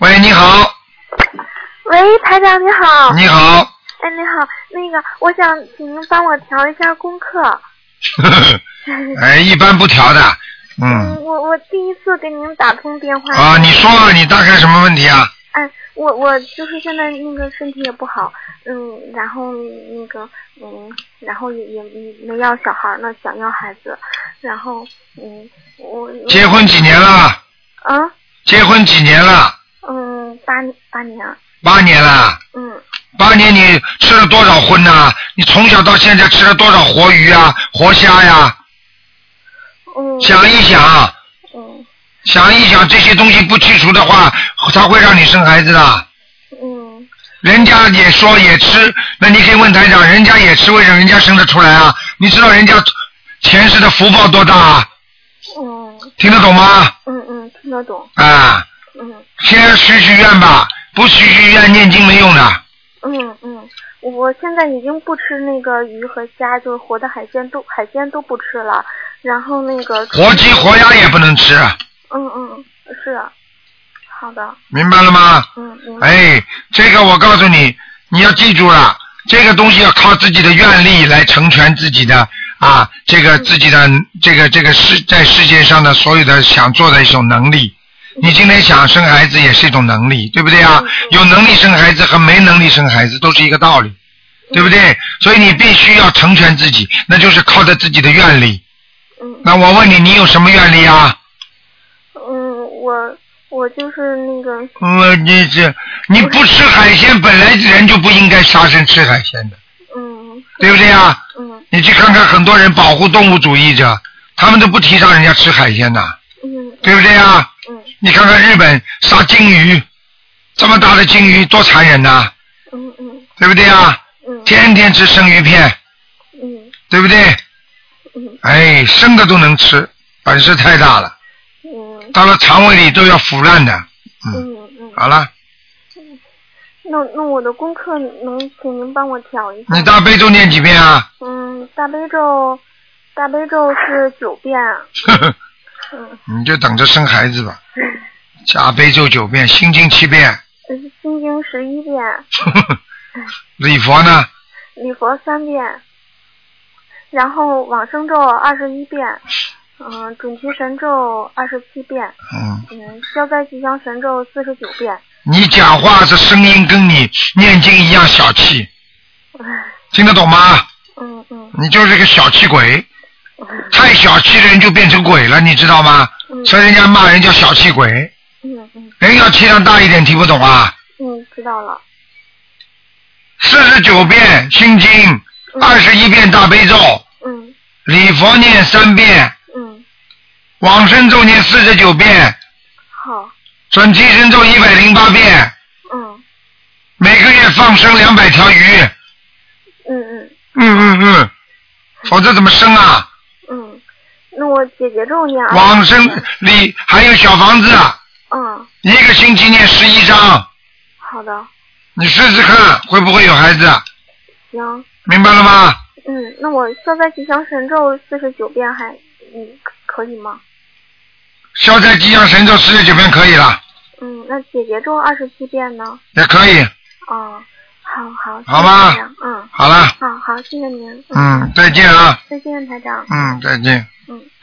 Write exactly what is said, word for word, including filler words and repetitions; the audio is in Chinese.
喂，你好。 喂，台长你好。 你好。 哎，你好，那个，我想请您帮我调一下功课。 哎，一般不调的。嗯。 嗯，我我第一次给您打通电话。 啊，你说啊，你大概什么问题啊？ 哎，我我就是现在那个身体也不好，嗯，然后那个嗯，然后也也没要小孩呢，想要孩子，然后嗯，我结婚几年了？ 啊？ 结婚几年了？ 嗯，八八年。 八年了。 嗯。 八年你吃了多少荤呐、啊？你从小到现在吃了多少活鱼啊、活虾呀？ 嗯。 想一想。 嗯。 想一想，这些东西不去除的话，它会让你生孩子的。 嗯。 人家也说也吃，那你可以问台长，人家也吃，为什么人家生得出来啊？你知道人家前世的福报多大啊？ 嗯。 听得懂吗？ 嗯嗯，听得懂。 啊。 嗯。 先许许愿吧，不许许愿念经没用的。 嗯嗯，我现在已经不吃那个鱼和虾，就是活的海鲜都海鲜都不吃了，然后那个活鸡活鸭也不能吃。 嗯嗯，是，好的。 明白了吗？ 嗯明白。 哎，这个我告诉你，你要记住了，这个东西要靠自己的愿力来成全自己的啊，这个自己的这个这个世在世界上的所有的想做的一种能力。你今天想生孩子也是一种能力，对不对啊？有能力生孩子和没能力生孩子都是一个道理，对不对？所以你必须要成全自己，那就是靠着自己的愿力。那我问你，你有什么愿力啊？ 嗯，我我就是那个。 嗯，你这你不吃海鲜，本来人就不应该杀生吃海鲜的。 嗯。 对不对啊？ 嗯。 你去看看很多人保护动物主义者，他们都不提倡人家吃海鲜的。 嗯。 对不对啊？ 嗯。 你看看日本杀鲸鱼，这么大的鲸鱼多残忍呐！ 嗯嗯。 对不对啊？ 嗯。 天天吃生鱼片。 嗯。 对不对？ 嗯。 哎，生的都能吃，本事太大了。 嗯。 到了肠胃里都要腐烂的。 嗯嗯嗯。 好了。 嗯。那那我的功课能请您帮我调一下？ 你大悲咒念几遍啊？ 嗯，大悲咒，大悲咒是九遍。 呵呵。 嗯。 你就等着生孩子吧。加悲咒九遍，心经七遍。 心经十一遍。 礼佛呢？ 礼佛三遍，然后往生咒二十一遍，嗯、呃，准提神咒二十七遍， 嗯嗯，消灾吉祥神咒四十九遍。 你讲话这声音跟你念经一样小气，听得懂吗？ 嗯嗯。 你就是个小气鬼，太小气的人就变成鬼了，你知道吗？ 嗯、 所以人家骂人叫小气鬼。 嗯嗯。 人要气量大一点，听不懂啊？ 嗯，知道了。 四十九遍心经，二十一遍大悲咒。 嗯。 礼佛念三遍。 嗯。 往生咒念四十九遍。 好。 准提神咒一百零八遍。 嗯。 每个月放生两百条鱼。 嗯嗯。 嗯嗯嗯。否则怎么生啊？ 嗯。那我姐姐咒念。 往生里还有小房子。 嗯。 一个星期念十一章。 好的。 你试试看会不会有孩子。 行。 明白了吗？ 嗯，那我消灾吉祥神咒四十九遍还嗯可以吗？ 消灾吉祥神咒四十九遍可以了。 嗯，那姐姐咒二十七遍呢？ 也可以。 哦，好好。 好吧。 嗯。 好了。 好好，谢谢您。 嗯，再见啊。 再见，台长。 嗯，再见。 嗯。